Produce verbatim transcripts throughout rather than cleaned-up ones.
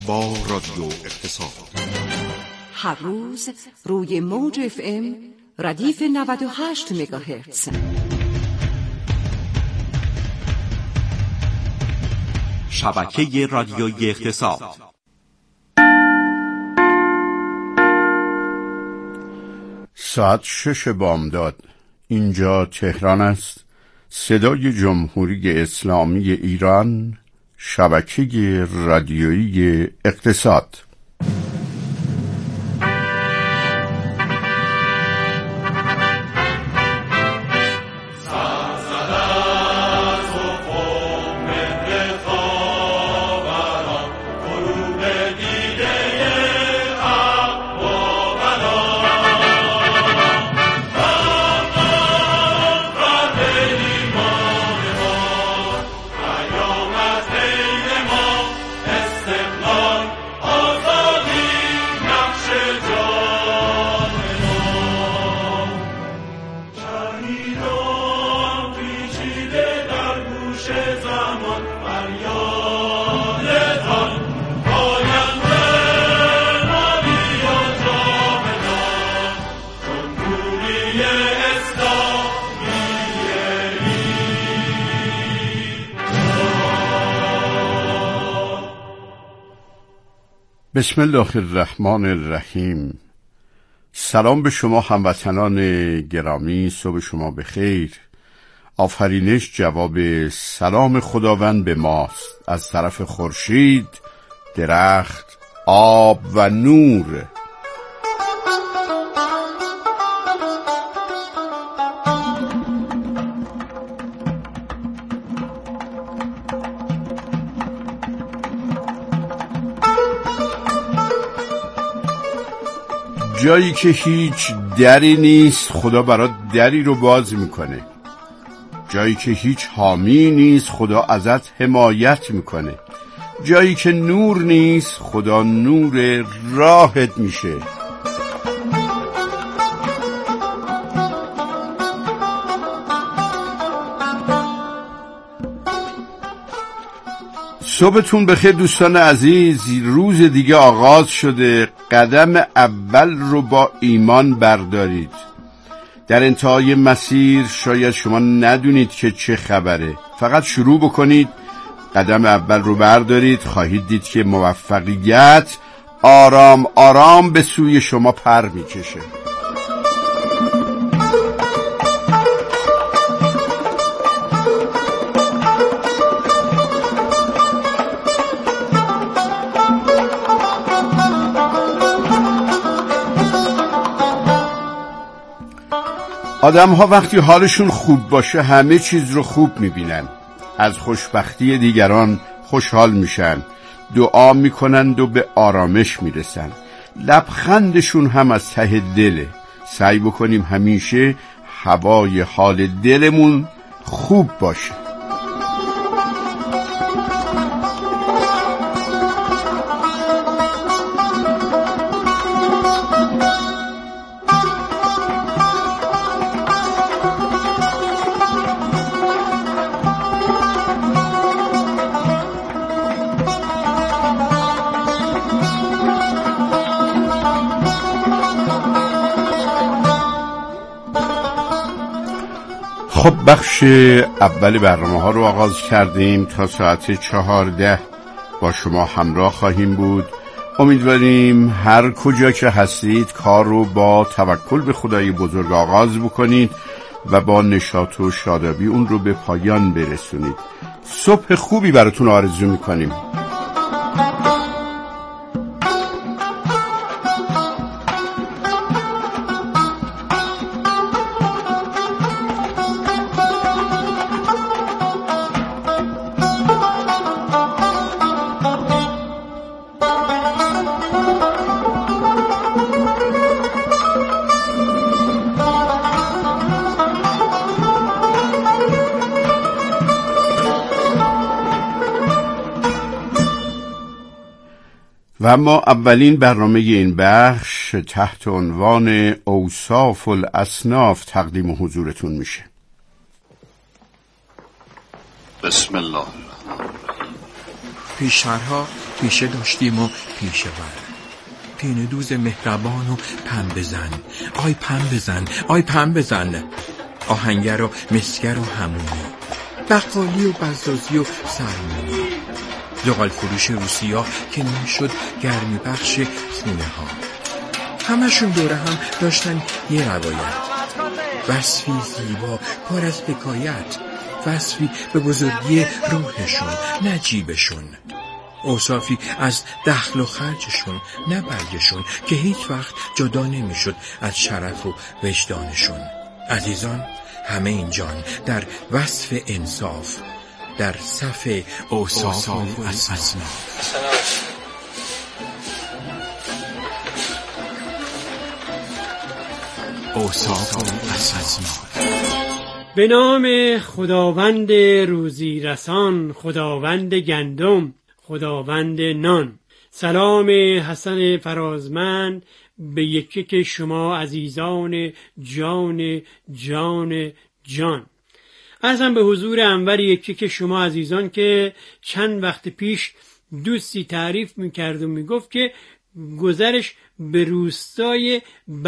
با رادیو اقتصاد هر روز روی موج اف ام ردیف نود و هشت مگاهرتز. شبکه رادیویی اقتصاد. ساعت شش بامداد. اینجا تهران است. صدای جمهوری اسلامی ایران، شبکه رادیویی اقتصاد. بسم الله الرحمن الرحیم. سلام به شما هموطنان گرامی، صبح شما بخیر. آفرینش جواب سلام خداوند به ماست، از طرف خورشید، درخت، آب و نور. جایی که هیچ دری نیست، خدا برات دری رو باز میکنه. جایی که هیچ حامی نیست، خدا ازت حمایت میکنه. جایی که نور نیست، خدا نور راهت میشه. صبحتون بخیر دوستان عزیز. روز دیگه آغاز شده. قدم اول رو با ایمان بردارید. در انتهای مسیر شاید شما ندونید که چه خبره، فقط شروع بکنید، قدم اول رو بردارید، خواهید دید که موفقیت آرام آرام به سوی شما پر میکشه. آدم ها وقتی حالشون خوب باشه همه چیز رو خوب میبینن، از خوشبختی دیگران خوشحال میشن، دعا میکنند و به آرامش میرسن. لبخندشون هم از ته دله. سعی بکنیم همیشه هوای حال دلمون خوب باشه. خب بخش اول برنامه ها رو آغاز کردیم. تا ساعت چهارده با شما همراه خواهیم بود. امیدواریم هر کجا که هستید کار رو با توکل به خدای بزرگ آغاز بکنید و با نشاط و شادابی اون رو به پایان برسونید. صبح خوبی براتون آرزو میکنیم. و اما اولین برنامه این بخش تحت عنوان اوصاف الاصناف تقدیم حضورتون میشه. بسم الله. پیشنهادها پیشه داشتیم و پیشه ور، پینه دوز مهربان و پم بزن، آی پم بزن، آی پم بزن، آهنگر و مسگر و همونی، بقالی و بزازی و سرمونی، زغال فروش روسیا که نمیشد گرمی بخش خونه ها. همشون دوره هم داشتن یه روایت، وصفی زیبا پر از حکایت، وصفی به بزرگی روحشون نه جیبشون، اوصافی از دخل و خرجشون نه برگشون که هیچ وقت جدا نمیشد از شرف و وجدانشون. عزیزان، همه اینجان در وصف انصاف، در صف اوصاف و اصناف. اوصاف و اصناف. به نام خداوند روزی رسان، خداوند گندم، خداوند نان. سلام حسن فرازمند به یکی که شما عزیزان جان جان جان. عرضم به حضور انور یکی که شما عزیزان که چند وقت پیش دوستی تعریف میکرد و میگفت که گذرش به روستای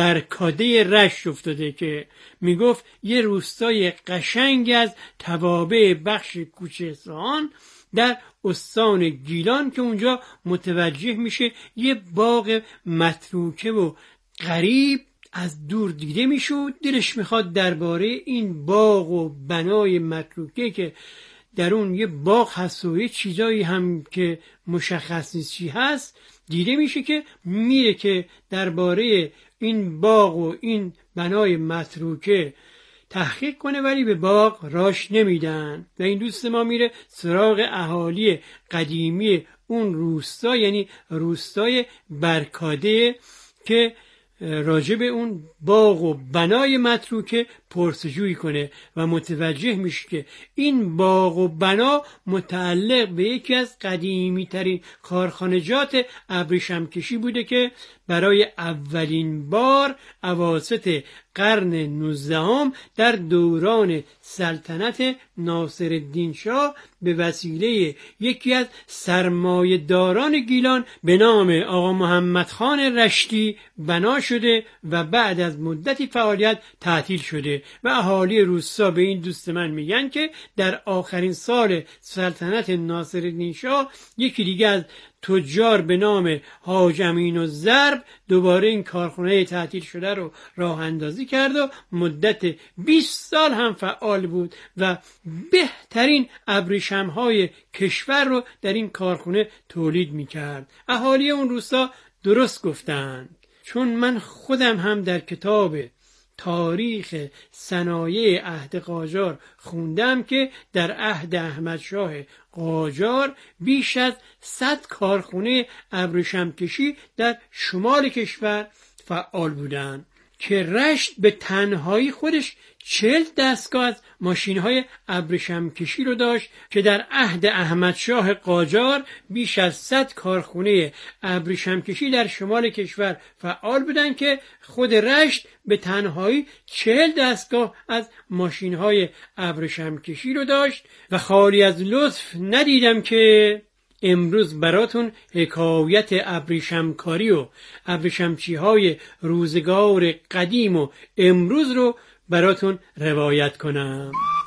برکاده رشت افتاده که میگفت یه روستای قشنگ از توابع بخش کوچه اصفهان در استان گیلان که اونجا متوجه میشه یه باغ متروکه و غریب از دور دیده میشود. دلش میخواد درباره این باغ و بنای متروکه که در اون یه باغ هست و یه چیزایی هم که مشخص نیست چی هست دیده میشه که میره که درباره این باغ و این بنای متروکه تحقیق کنه، ولی به باغ راش نمیدن و این دوست ما میره سراغ اهالی قدیمی اون روستا، یعنی روستای برکاده، که راجب اون باغ و بنای متروکه پرسجویی کنه و متوجه میشه که این باغ و بنا متعلق به یکی از قدیمی ترین کارخانجات ابریشمکشی بوده که برای اولین بار اواسط قرن نوزدهم در دوران سلطنت ناصرالدین شاه به وسیله یکی از سرمایه‌داران گیلان به نام آقا محمد خان رشتی بنا شده و بعد از مدتی فعالیت تعطیل شده و اهالی روستا به این دوست من میگن که در آخرین سال سلطنت ناصرالدین شاه یکی دیگه از تجار به نام حاج امین الضرب دوباره این کارخانه تعطیل شده رو راه اندازی کرد و مدت بیست سال هم فعال بود و بهترین ابریشم‌های کشور رو در این کارخانه تولید میکرد. اهالی اون روستا درست گفتن، چون من خودم هم در کتاب تاریخ صنایع عهد قاجار خوندم که در عهد احمدشاه قاجار بیش از صد کارخانه ابریشمکشی در شمال کشور فعال بودند که رشت به تنهایی خودش چهل دستگاه از ماشین‌های ابریشمکشی رو داشت که در عهد احمدشاه قاجار بیش از صد کارخانه ابریشمکشی در شمال کشور فعال بودند که خود رشت به تنهایی چهل دستگاه از ماشین‌های ابریشمکشی رو داشت و خالی از لطف ندیدم که امروز براتون حکایت ابریشمکاری و ابریشمچی‌های روزگار قدیم و امروز رو براتون روایت کنم.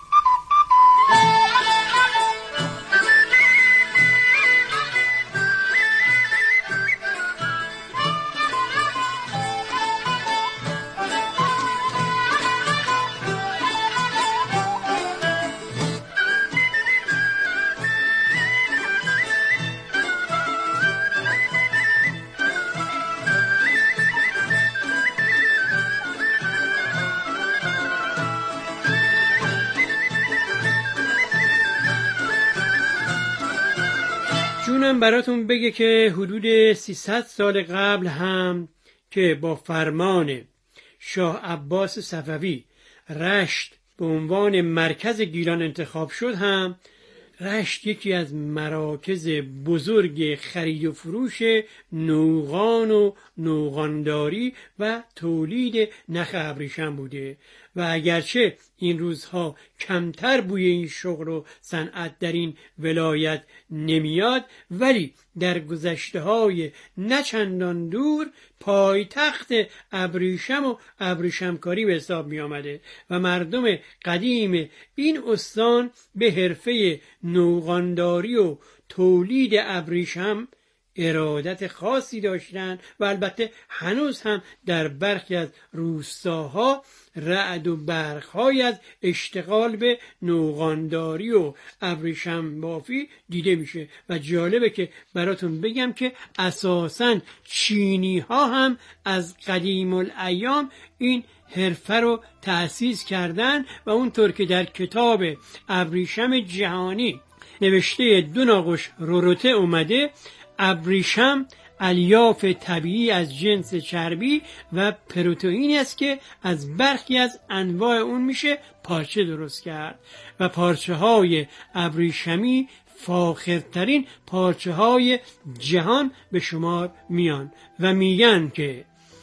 جونم براتون بگه که حدود سیصد سال قبل هم که با فرمان شاه عباس صفوی رشت به عنوان مرکز گیلان انتخاب شد هم رشت یکی از مراکز بزرگ خرید و فروش نوغان و نوغانداری و تولید نخ ابریشم بوده و اگرچه این روزها کمتر بوی این شغل و صنعت در این ولایت نمیاد، ولی در گذشته های نچندان دور پایتخت ابریشم و ابریشمکاری به حساب می آمده و مردم قدیم این استان به حرفه نوغانداری و تولید ابریشم ارادت خاصی داشتند و البته هنوز هم در برخی از روستاها رعد و برق‌هایی از اشتغال به نوغانداری و ابریشم بافی دیده میشه. و جالبه که براتون بگم که اساساً چینی ها هم از قدیم الایام این حرفه رو تأسیس کردن و اونطور که در کتاب ابریشم جهانی نوشته دو ناقوش روروته اومده، ابریشم الیاف طبیعی از جنس چربی و پروتئینی است که از برخی از انواع اون میشه پارچه درست کرد و پارچه های ابریشمی فاخرترین پارچه های جهان به شمار میان و میگن که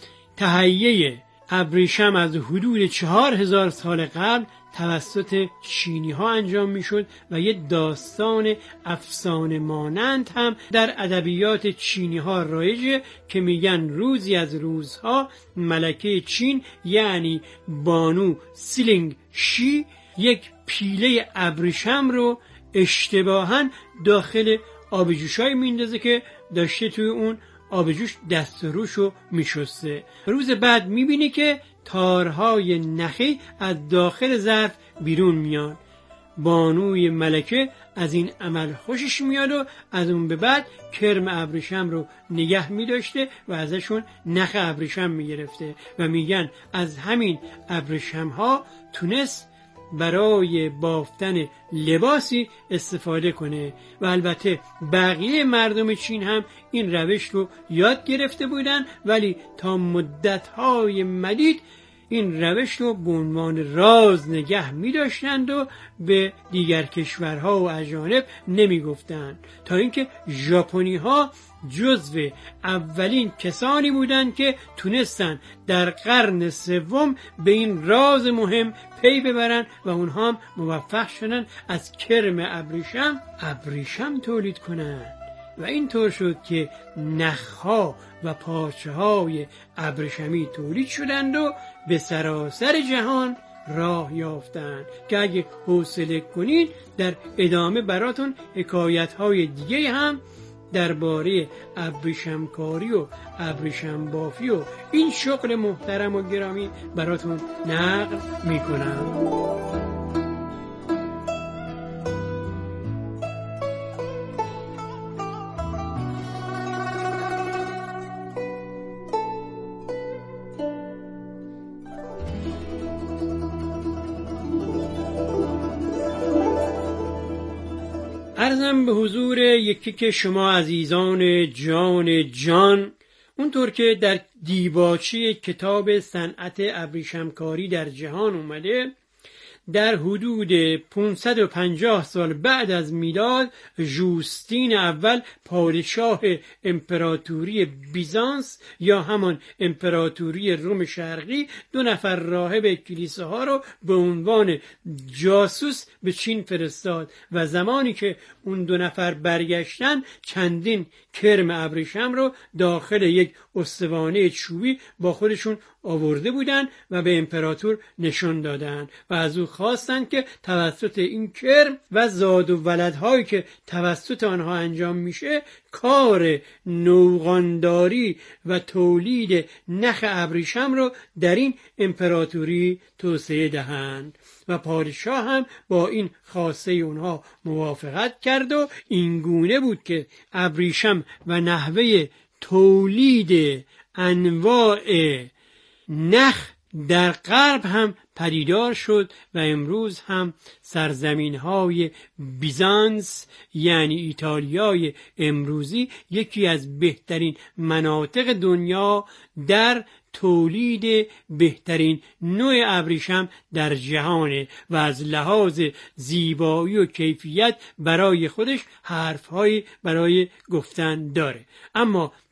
تهیه ابریشم از حدود چهار هزار سال قبل توسط چینی ها انجام می شد و یه داستان افسانه مانند هم در ادبیات چینی ها رایجه که میگن روزی از روزها ملکه چین یعنی بانو سیلینگ شی یک پیله ابریشم رو اشتباهاً داخل آب جوشای میندازه که داشته توی اون آب جوش دست و روشو میشسته. روز بعد میبینی که تارهای نخی از داخل ظرف بیرون میاد. بانوی ملکه از این عمل خوشش میاد و از اون به بعد کرم ابریشم رو نگه میداشته و ازشون نخ ابریشم میگرفته و میگن از همین ابریشم ها تونست برای بافتن لباسی استفاده کنه و البته بقیه مردم چین هم این روش رو یاد گرفته بودن، ولی تا مدت‌های مدید این روش رو به عنوان راز نگه می داشتند و به دیگر کشورها و اجانب نمی گفتند، تا اینکه ژاپنی ها جزو اولین کسانی بودند که تونستن در قرن سوم به این راز مهم پی ببرن و اونها هم موفق شدن از کرم ابریشم ابریشم تولید کنند و اینطور شد که نخها و پارچه های ابریشمی تولید شدند و به سراسر جهان راه یافتند که اگه حوصله کنید در ادامه براتون حکایت های دیگه هم درباره ابریشمکاری و ابریشم بافی و این شغل محترم و گرامی براتون نقل میکنم. عرضم به حضور یکی که شما عزیزان جان جان، اونطور که در دیباچه کتاب صنعت ابریشمکاری در جهان اومده، در حدود پانصد و پنجاه سال بعد از میلاد ژوستین اول پادشاه امپراتوری بیزانس یا همان امپراتوری روم شرقی دو نفر راهب کلیساها رو به عنوان جاسوس به چین فرستاد و زمانی که اون دو نفر برگشتن چندین کرم ابریشم رو داخل یک استوانه چوبی با خودشون آورده بودن و به امپراتور نشون دادن و از او خواستند که توسط این کرم و زاد و ولدهایی که توسط آنها انجام میشه کار نوغانداری و تولید نخ ابریشم رو در این امپراتوری توسعه دهند و پادشاه هم با این خواسته اونها موافقت کرد و این گونه بود که ابریشم و نحوه تولید انواع نخ در غرب هم پدیدار شد و امروز هم سرزمین های بیزانس یعنی ایتالیای امروزی یکی از بهترین مناطق دنیا در تولید بهترین نوع ابریشم در جهانه و از لحاظ زیبایی و کیفیت برای خودش حرفهایی برای گفتن داره. اما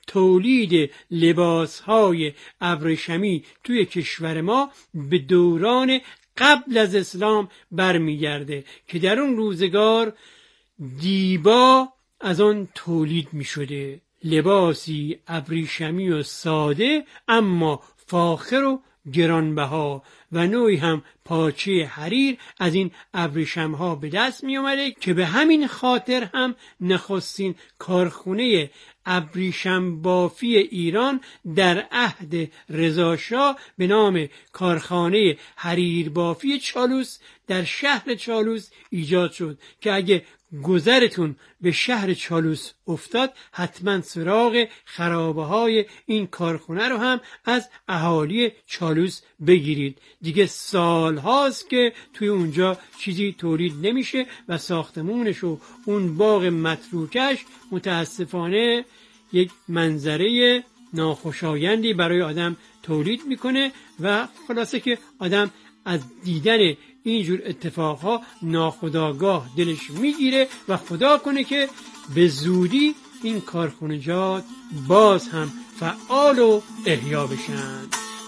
تولید لباسهای ابریشمی توی کشور ما به دوران قبل از اسلام برمیگرده که در اون روزگار دیبا از آن تولید می شده. لباسی ابریشمی و ساده اما فاخر و گرانبها و نوعی هم پارچه حریر از این ابریشم ها به دست می آمده که به همین خاطر هم نخستین کارخونه ابریشم بافی ایران در عهد رضا شاه به نام کارخانه حریر بافی چالوس در شهر چالوس ایجاد شد که اگه گذرتون به شهر چالوس افتاد حتما سراغ خرابه های این کارخونه رو هم از اهالی چالوس بگیرید. دیگه سال هاست که توی اونجا چیزی تولید نمیشه و ساختمونش و اون باغ متروکش متاسفانه یک منظره ناخوشایندی برای آدم تولید میکنه و خلاصه که آدم از دیدن اینجور اتفاقها ناخودآگاه دلش میگیره و خدا کنه که به زودی این کارخانجات باز هم فعال و احیا بشن.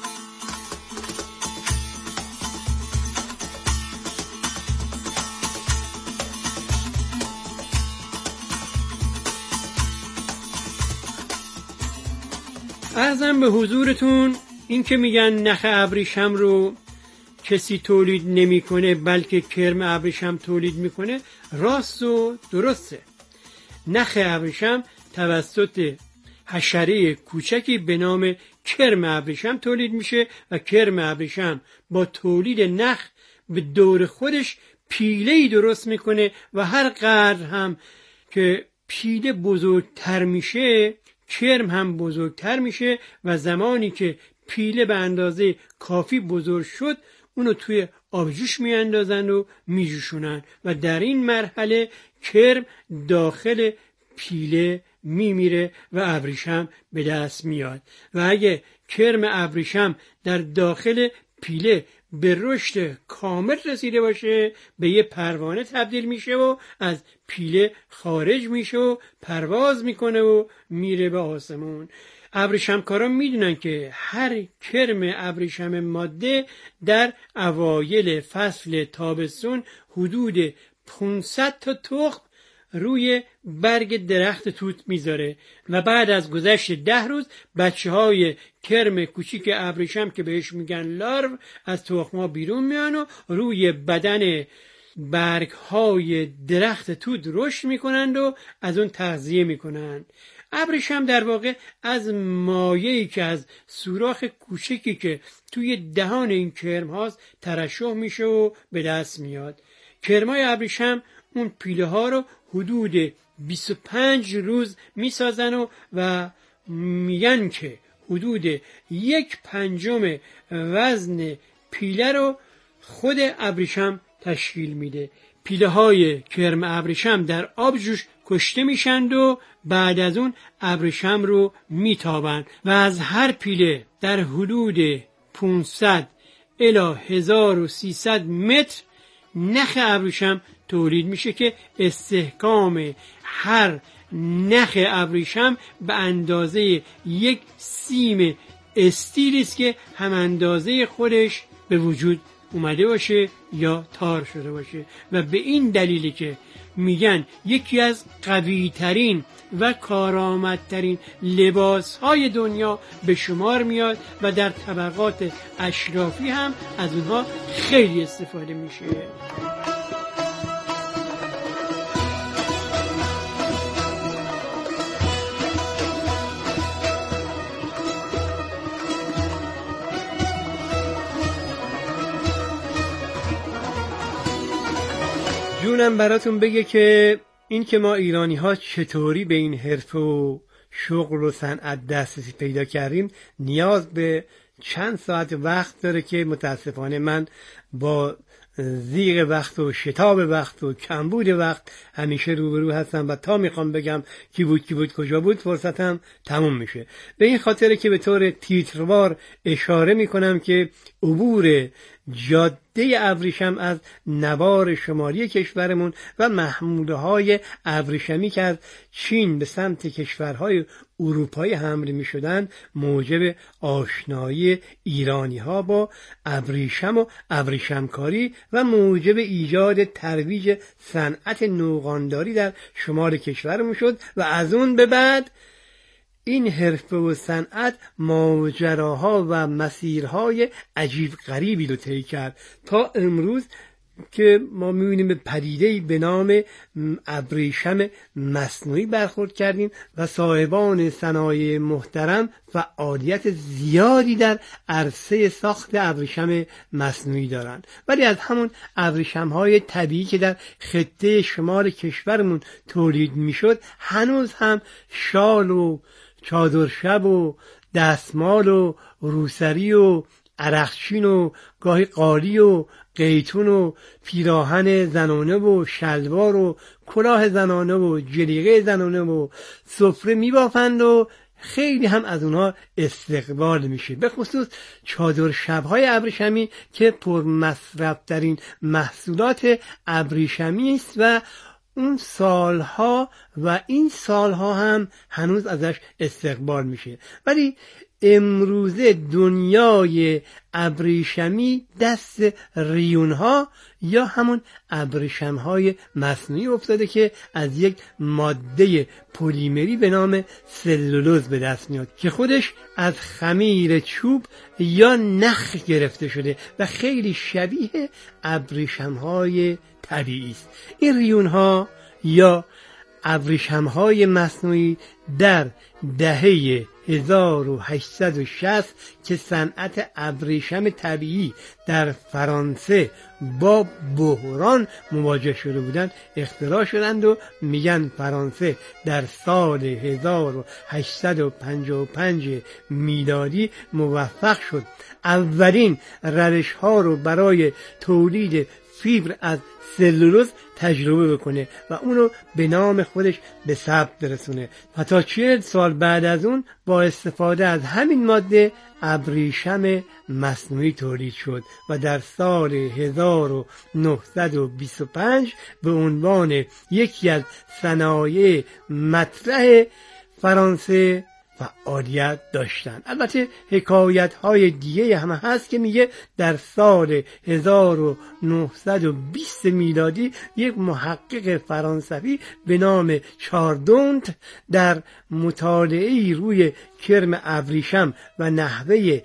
عرضم به حضورتون این که میگن نخ ابریشم رو کسی تولید نمیکنه بلکه کرم ابریشم تولید میکنه راست و درسته. نخ ابریشم توسط حشره کوچکی به نام کرم ابریشم تولید میشه و کرم ابریشم با تولید نخ به دور خودش پیله‌ای درست میکنه و هر قدر هم که پیله بزرگتر میشه کرم هم بزرگتر میشه و زمانی که پیله به اندازه کافی بزرگ شد اونو توی آبجوش میاندازن و میجوشونن و در این مرحله کرم داخل پیله میمیره و ابریشم به دست میاد و اگه کرم ابریشم در داخل پیله به رشد کامل رسیده باشه به یه پروانه تبدیل میشه و از پیله خارج میشه و پرواز میکنه و میره به آسمون. ابریشمکاران میدونن که هر کرم ابریشم ماده در اوایل فصل تابستون حدود پانصد تا تخم روی برگ درخت توت میذاره و بعد از گذشت ده روز بچه های کرم کوچیک ابریشم که بهش میگن لارو از تخم‌ها بیرون میان و روی بدن برگ های درخت توت رشد میکنند و از اون تغذیه میکنند. ابریشم در واقع از مایعی که از سوراخ کوچکی که توی دهان این کرم هاست ترشح میشه و به دست میاد. کرمای ابریشم اون پیله ها رو حدود بیست و پنج روز میسازن و, و میگن که حدود یک پنجم وزن پیله رو خود ابریشم تشکیل میده. پیله های کرم ابریشم در آب جوش کشته میشند و بعد از اون ابریشم رو میتابند و از هر پیله در حدود پانصد الی هزار و سیصد متر نخ ابریشم تولید میشه که استحکام هر نخ ابریشم به اندازه یک سیم استیل است که هم اندازه خودش به وجود اومده باشه یا تار شده باشه و به این دلیلی که میگن یکی از قوی ترین و کارآمدترین لباس های دنیا به شمار میاد و در طبقات اشرافی هم از اونها خیلی استفاده میشه. جونم براتون بگه که این که ما ایرانی ها چطوری به این حرفه و شغل و صنعت دسترسی پیدا کردیم نیاز به چند ساعت وقت داره که متاسفانه من با زیغ وقت و شتاب وقت و کمبود وقت همیشه روبرو هستم و تا میخوام بگم کی بود کی بود کجا بود فرصتم تموم میشه. به این خاطره که به طور تیتروار اشاره میکنم که عبور جاده ابریشم از نوار شمالی کشورمون و محموله های ابریشمی که از چین به سمت کشورهای اروپایی حمل می شدن موجب آشنایی ایرانی ها با ابریشم و ابریشمکاری و موجب ایجاد ترویج صنعت نوغانداری در شمال کشورمون شد و از اون به بعد این حرفه و صنعت ماجراها و مسیرهای عجیب غریبی رو طی کرد تا امروز که ما می‌بینیم به پدیده‌ای به نام ابریشم مصنوعی برخورد کردیم و صاحبان صنایع محترم فعالیت زیادی در عرصه ساخت ابریشم مصنوعی دارند. ولی از همون ابریشم‌های طبیعی که در خطه شمال کشورمون تولید می‌شد هنوز هم شال و چادرشب و دستمال و روسری و عرقچین و گاهی قالی و قیتون و پیراهن زنانه و شلوار و کلاه زنانه و جلیقه زنانه و سفره میبافند و خیلی هم از اونها استقبال میشه، به خصوص چادر شب‌های ابریشمی که پر مصرف ترین محصولات ابریشمی است و اون سالها و این سالها هم هنوز ازش استقبال میشه. ولی امروزه دنیای ابریشمی دست ریونها یا همون ابریشم‌های مصنوعی افتاده که از یک ماده پلیمری به نام سلولوز به دست میاد که خودش از خمیر چوب یا نخ گرفته شده و خیلی شبیه ابریشم‌های طبیعی است. این ریونها یا ابریشم‌های مصنوعی در دهه هزار و هشتصد و شصت که صنعت ابریشم طبیعی در فرانسه با بحران مواجه شده بودند اختراع شدند و میگن فرانسه در سال هزار و هشتصد و پنجاه و پنج میلادی موفق شد اولین روش ها رو برای تولید فیبر از سلولوز تجربه بکنه و اونو به نام خودش به ثبت برسونه و تا چهل سال بعد از اون با استفاده از همین ماده ابریشم مصنوعی تولید شد و در سال هزار و نهصد و بیست و پنج به عنوان یکی از صنایع مطرح فرانسه فعالیت داشتن. البته حکایت های دیگه هم هست که میگه در سال هزار و نهصد و بیست میلادی یک محقق فرانسوی به نام چاردونت در مطالعه‌ای روی کرم ابریشم و نحوه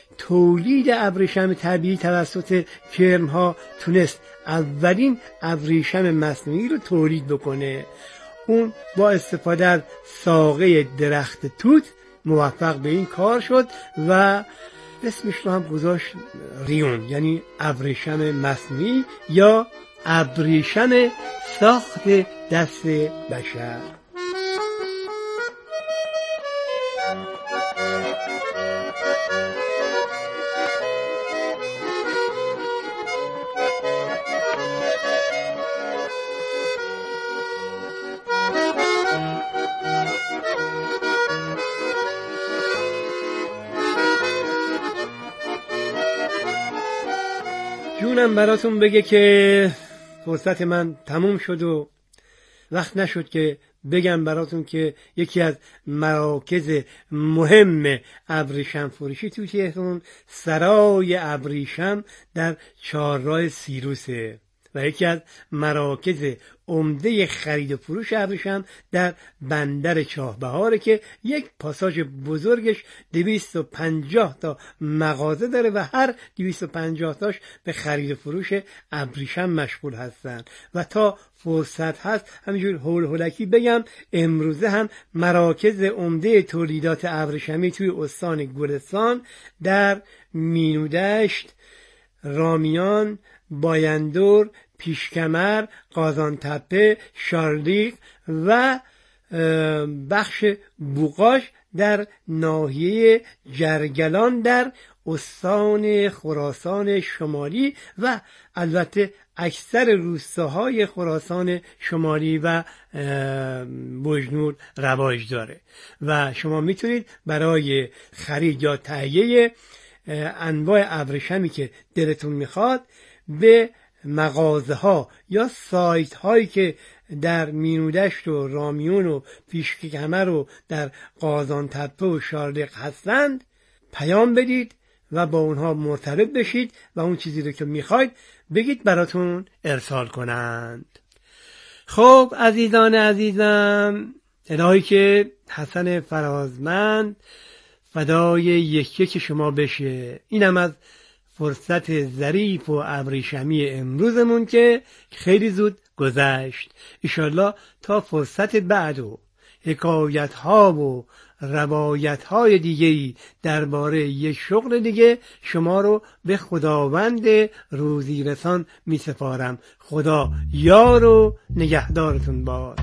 تولید ابریشم طبیعی توسط کرم ها تونست اولین ابریشم مصنوعی رو تولید بکنه. اون با استفاده از ساقه درخت توت موفق به این کار شد و اسمش رو هم گذاشت ریون، یعنی ابریشم مصنوعی یا ابریشم ساخت دست بشر. جونم براتون بگه که فرصت من تموم شد و وقت نشد که بگم براتون که یکی از مراکز مهم ابریشم فروشی توی تهران سرای ابریشم در چهارراه سیروسه و یکی از مراکز عمده خرید و فروش ابریشم در بندر چاهبهاره که یک پاساژ بزرگش دویست و پنجاه تا مغازه داره و هر دویست و پنجاه تاش به خرید و فروش ابریشم مشغول هستن و تا فرصت هست همینجور هول هولکی بگم امروزه هم مراکز عمده تولیدات ابریشمی توی استان گلستان در مینودشت، رامیان، بایندور، پیشکمر، قازانتپه، شارلیق و بخش بوقاش در ناحیه جرگلان در استان خراسان شمالی و البته اکثر روستاهای خراسان شمالی و بجنور رواج داره و شما میتونید برای خرید یا تهیه انواع ابریشمی که دلتون میخواد به مغازه ها یا سایت هایی که در مینودشت و رامیون و پیشکمر و در قازان تپه و شارلق هستند پیام بدید و با اونها مرتبط بشید و اون چیزی رو که میخواید بگید براتون ارسال کنند. خب عزیزان عزیزم، الهی که حسن فرازمند فدای یکی که شما بشه. اینم از فرصت ظریف و ابریشمی امروزمون که خیلی زود گذشت. انشالله تا فرصت بعد و حکایت ها و روایت های دیگه‌ای درباره یک شغل دیگه شما رو به خداوند روزی رسان می سپارم. خدا یار و نگهدارتون باد.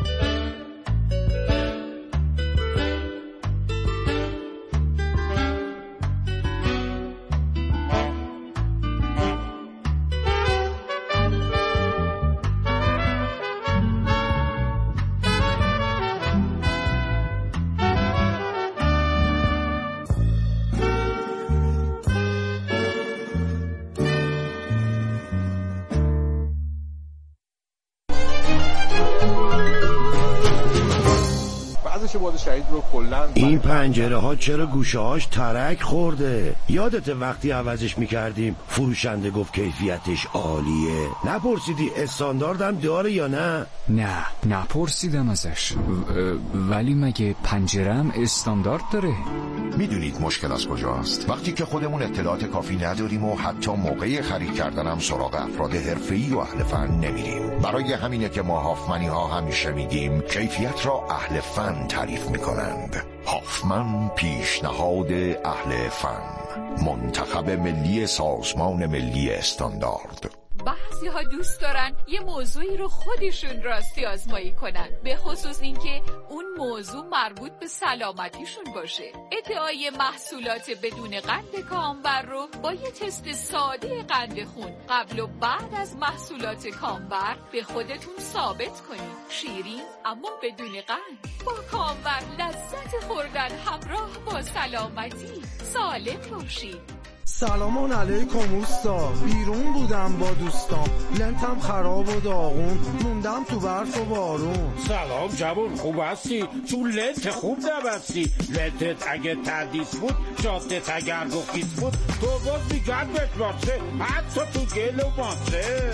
این پنجره ها چرا گوشه هاش ترک خورده؟ یادت وقتی عوضش میکردیم فروشنده گفت کیفیتش عالیه؟ نپرسیدی استانداردم داره یا نه؟ نه نپرسیدم ازش، ولی مگه پنجره‌ام استاندارد داره؟ میدونید مشکل از کجاست؟ وقتی که خودمون اطلاعات کافی نداریم و حتی موقع خرید کردنم سراغ افراد حرفه‌ای و اهل فن نمیریم. برای همینه که ما هافمنی ها همیشه میگیم کیفیت را اهل فن تعریف میکنند. هافمن پیشنهاد اهل فن، منتخب ملی سازمان ملی استاندارد. بعضی ها دوست دارن یه موضوعی رو خودشون راستی آزمایی کنن، به خصوص اینکه اون موضوع مربوط به سلامتیشون باشه. ادعای محصولات بدون قند کامبر رو با یه تست ساده قند خون قبل و بعد از محصولات کامبر به خودتون ثابت کنید. شیرین اما بدون قند، با کامبر لذت خوردن همراه با سلامتی. سالم باشید. سلام علیکم اوستا، بیرون بودم با دوستام، لنتم خراب و داغون، موندم تو برف و بارون. سلام جوون، خوب هستی؟ تو لنت خوب نبستی. لنتت اگه تردیس بود، جادت اگر گفیس بود، تو باز میگرد بتماسه، حتی تو گل و ماسه.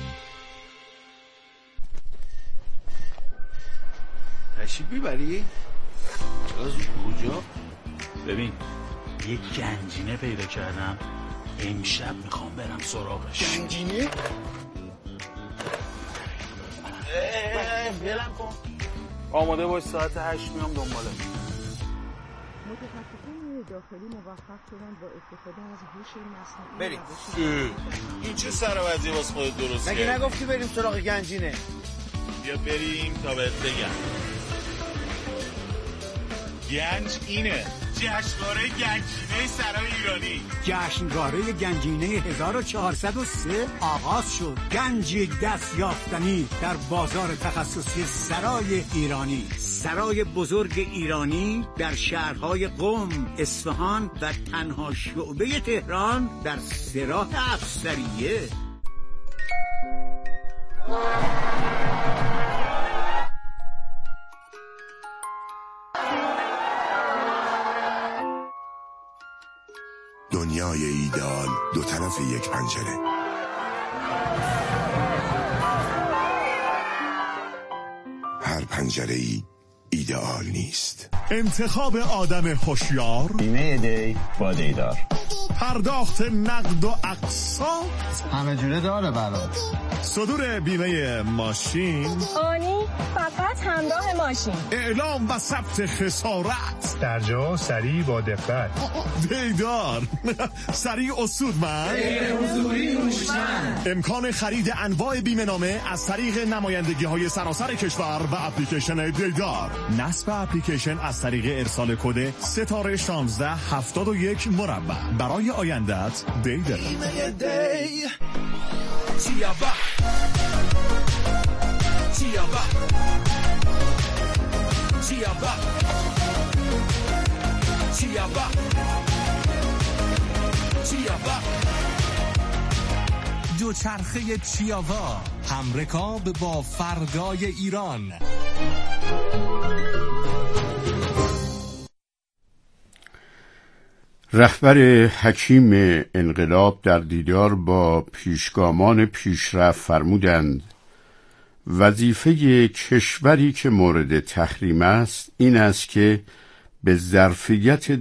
تشریف بیبری؟ چرا کجا؟ ببین یک گنجینه پیدا کردم، امشب میخوام برم سراغش. گنجینه؟ بلم کن. آماده باش، ساعت هشت میام دنباله. متخصصین داخلی موفق شدن با استفاده از هوش مصنوعی. بریم. این چه سروازی واسه خودت درست کردی؟ مگه نگفتی بریم سراغ گنجینه؟ بیا بریم تا بهت بگم. گنج اینه، جشنواره گنجینه سرای ایرانی. جشنواره گنجینه هزار و چهارصد و سه آغاز شد. گنجی دست یافتنی در بازار تخصصی سرای ایرانی. سرای بزرگ ایرانی در شهرهای قم، اصفهان و تنها شعبه تهران در سراح افسریه. دنیای ایدئال دو طرف یک پنجره. هر پنجره‌ای ایدئال نیست. انتخاب آدم هوشیار، بیمه دی با دیدار، پرداخت نقد و اقساط، همه جوره داره برات. صدور بیمه ماشین، آنی فقط همراه ماشین، اعلام و ثبت خسارت، در جا سریع با دقت. دیدار سریع اصولمند، حضوری هوشمند. امکان خرید انواع بیمه نامه از طریق نمایندگی های سراسر کشور و اپلیکیشن دیدار. نصب اپلیکیشن از طریق ارسال کد ستاره شانزده هفتاد و یک مربع. برای آیندت دیدار. بیمه دی چیابا چیابا چیابا چیابا دوچرخه چیاوا، همرکاب با فردای ایران. رهبر حکیم انقلاب در دیدار با پیشگامان پیشرفت فرمودند وظیفه کشوری که مورد تحریم است این است که به ظرفیت